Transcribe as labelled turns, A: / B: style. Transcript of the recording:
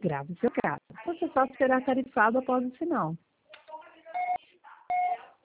A: Grave seu caso. Você só será tarifado após o sinal.